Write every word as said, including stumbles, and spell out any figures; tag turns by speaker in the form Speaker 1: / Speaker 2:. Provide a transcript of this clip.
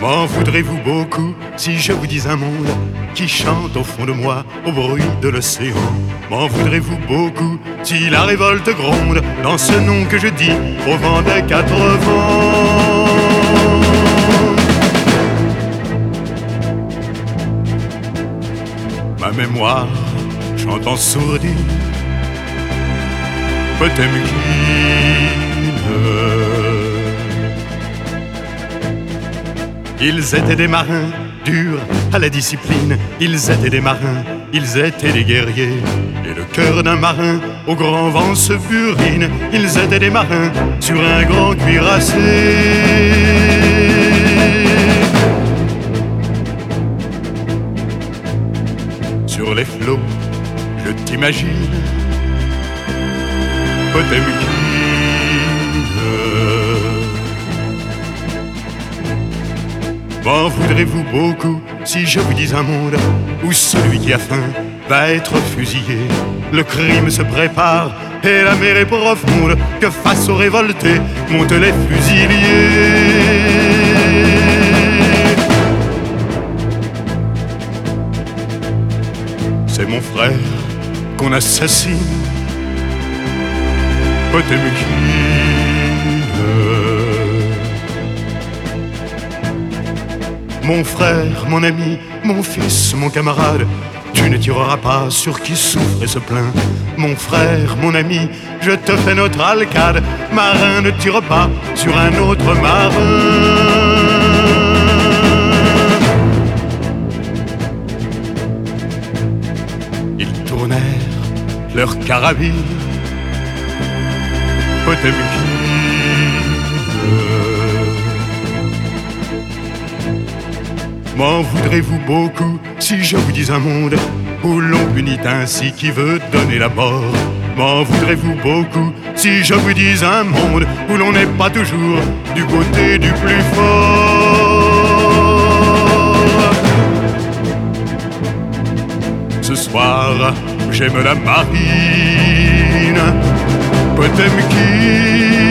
Speaker 1: M'en voudrez-vous beaucoup si je vous dis un monde qui chante au fond de moi au bruit de l'océan? M'en voudrez-vous beaucoup si la révolte gronde dans ce nom que je dis au vent des quatre vents? Ma mémoire chante en sourdine Potemkine. Ils étaient des marins durs à la discipline, ils étaient des marins, ils étaient des guerriers. Et le cœur d'un marin au grand vent se burine, ils étaient des marins sur un grand cuirassé. Sur les flots, je t'imagine, Potemkine. M'en voudrez-vous beaucoup si je vous dis un monde où celui qui a faim va être fusillé? Le crime se prépare et la mer est profonde, que face aux révoltés montent les fusiliers. C'est mon frère qu'on assassine, Potemkine. Mon frère, mon ami, mon fils, mon camarade, tu ne tireras pas sur qui souffre et se plaint. Mon frère, mon ami, je te fais notre alcade. Marin, ne tire pas sur un autre marin. Ils tournèrent leurs carabines, Potemkine. M'en voudrez-vous beaucoup si je vous dis un monde où l'on punit ainsi qui veut donner la mort? M'en voudrez-vous beaucoup si je vous dis un monde où l'on n'est pas toujours du côté du plus fort? Ce soir, j'aime la marine, Potemkine.